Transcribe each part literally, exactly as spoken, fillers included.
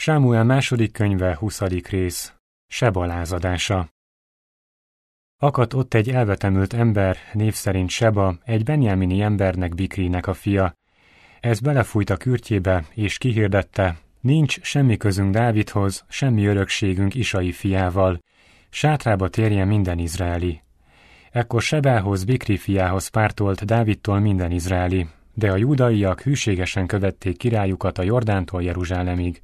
Sámuel második könyve, huszadik rész. Seba lázadása. Akadt ott egy elvetemült ember, név szerint Seba, egy benjámini embernek, Bikrinek a fia. Ez belefújt a kürtjébe, és kihirdette: nincs semmi közünk Dávidhoz, semmi örökségünk Isai fiával. Sátrába térjen minden izraeli. Ekkor Sebához, Bikri fiához pártolt Dávidtól minden izraeli, de a júdaiak hűségesen követték királyukat a Jordántól Jeruzsálemig.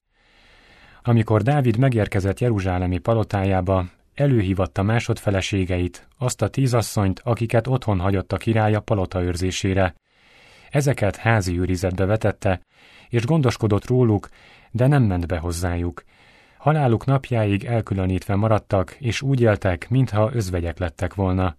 Amikor Dávid megérkezett jeruzsálemi palotájába, előhívatta másodfeleségeit, azt a tíz asszonyt, akiket otthon hagyott a király a palota őrzésére. Ezeket házi őrizetbe vetette, és gondoskodott róluk, de nem ment be hozzájuk. Haláluk napjáig elkülönítve maradtak, és úgy éltek, mintha özvegyek lettek volna.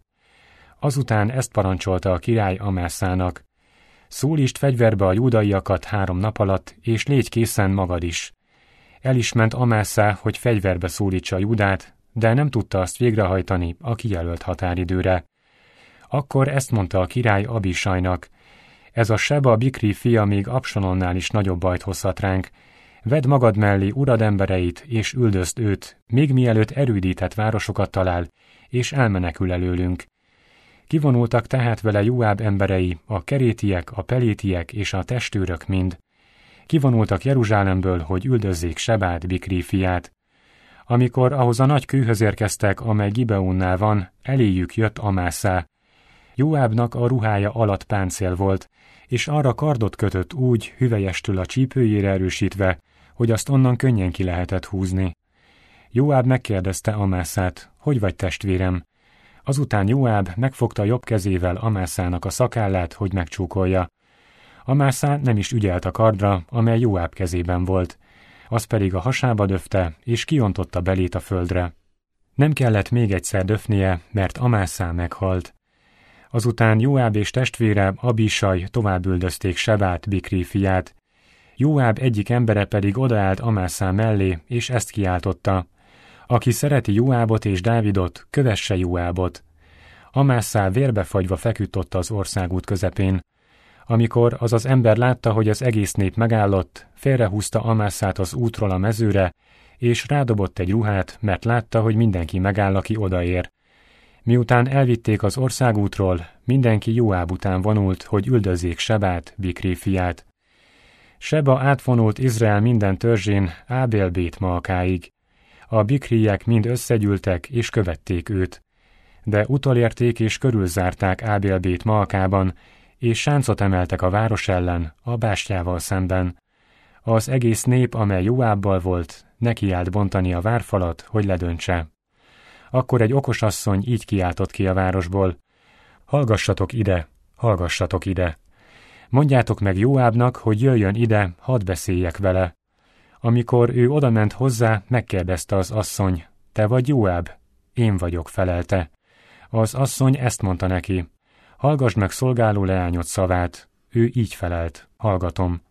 Azután ezt parancsolta a király Amászának: szólítsd fegyverbe a júdaiakat három nap alatt, és légy készen magad is. El is ment Amászá, hogy fegyverbe szólítsa Júdát, de nem tudta azt végrehajtani a kijelölt határidőre. Akkor ezt mondta a király Abisajnak: ez a Seba Bikri fia még Absalonnál is nagyobb bajt hozhat ránk. Vedd magad mellé urad embereit, és üldözd őt, még mielőtt erődített városokat talál, és elmenekül előlünk. Kivonultak tehát vele Joáb emberei, a kerétiek, a pelétiek és a testőrök mind. Kivonultak Jeruzsálemből, hogy üldözzék Sebát, Bikri fiát. Amikor ahhoz a nagy kőhöz érkeztek, amely Gibeónnál van, eléjük jött Amászá. Joábnak a ruhája alatt páncél volt, és arra kardot kötött úgy, hüvelyestől a csípőjére erősítve, hogy azt onnan könnyen ki lehetett húzni. Joáb megkérdezte Amászát: hogy vagy, testvérem? Azután Joáb megfogta jobb kezével Amászának a szakállát, hogy megcsúkolja. Amászá nem is ügyelt a kardra, amely Joáb kezében volt. Az pedig a hasába döfte, és kiontotta belét a földre. Nem kellett még egyszer döfnie, mert Amászá meghalt. Azután Joáb és testvére Abisaj tovább üldözték Sebát, Bikri fiát. Joáb egyik embere pedig odaállt Amászá mellé, és ezt kiáltotta: aki szereti Joábot és Dávidot, kövesse Joábot. Amászá vérbefagyva feküdt ott az országút közepén. Amikor az az ember látta, hogy az egész nép megállott, félrehúzta Amászát az útról a mezőre, és rádobott egy ruhát, mert látta, hogy mindenki megáll, aki odaér. Miután elvitték az országútról, mindenki Joáb után vonult, hogy üldözzék Sebát, Bikri fiát. Seba átvonult Izrael minden törzsén Ábél-bét Maakáig. A bikriek mind összegyűltek, és követték őt. De utolérték és körülzárták Ábél-bét Maakában, és sáncot emeltek a város ellen, a bástyával szemben. Az egész nép, amely Joábbal volt, nekiállt bontani a várfalat, hogy ledöntse. Akkor egy okos asszony így kiáltott ki a városból: hallgassatok ide, hallgassatok ide! Mondjátok meg Joábnak, hogy jöjjön ide, hadd beszéljek vele. Amikor ő odament hozzá, megkérdezte az asszony: te vagy Joáb? Én vagyok, felelte. Az asszony ezt mondta neki: hallgass meg szolgáló leányod szavát. Ő így felelt: hallgatom.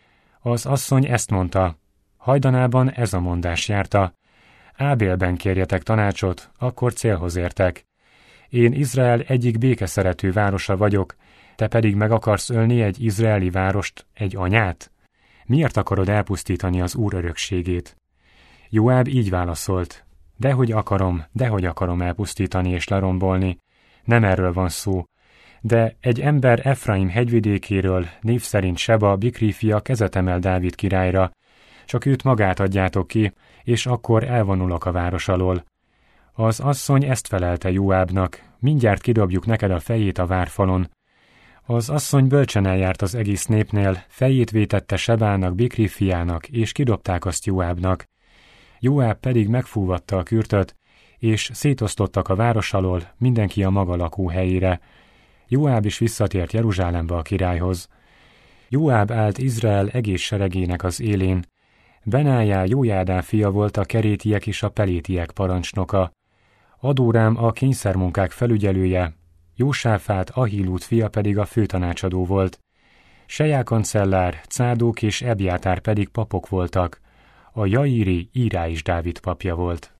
Az asszony ezt mondta: hajdanában ez a mondás járta: Ábélben kérjetek tanácsot, akkor célhoz értek. Én Izrael egyik békeszerető városa vagyok, te pedig meg akarsz ölni egy izraeli várost, egy anyát? Miért akarod elpusztítani az Úr örökségét? Joáb így válaszolt: dehogy akarom, dehogy akarom elpusztítani és lerombolni. Nem erről van szó. De egy ember Efraim hegyvidékéről, név szerint Seba, Bikri fia kezet emel Dávid királyra. Csak őt magát adjátok ki, és akkor elvonulok a város alól. Az asszony ezt felelte Joábnak: mindjárt kidobjuk neked a fejét a várfalon. Az asszony bölcsen eljárt az egész népnél, fejét vétette Sebának, Bikri fiának, és kidobták azt Joábnak. Joáb pedig megfúvatta a kürtöt, és szétosztottak a város alól, mindenki a maga lakóhelyére. Joáb is visszatért Jeruzsálembe a királyhoz. Joáb állt Izrael egész seregének az élén. Benájá Jójádá fia volt a kerétiek és a pelétiek parancsnoka. Adórám a kényszermunkák felügyelője, Jósáfát Ahilút fia pedig a főtanácsadó volt. Sejá kancellár, Cádók és Ebjátár pedig papok voltak. A jaíri Írá is Dávid papja volt.